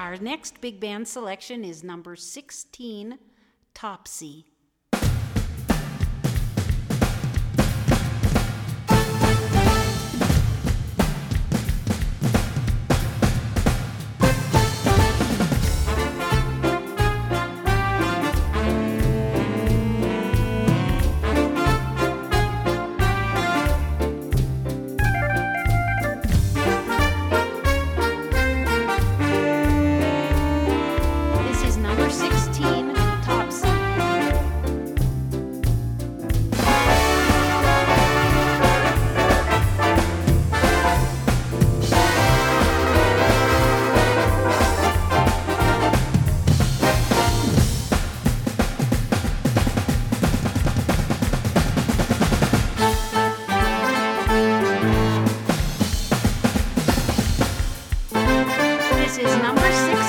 Our next big band selection is number 16, Topsy. This is number 16, Topsy. This is number 16.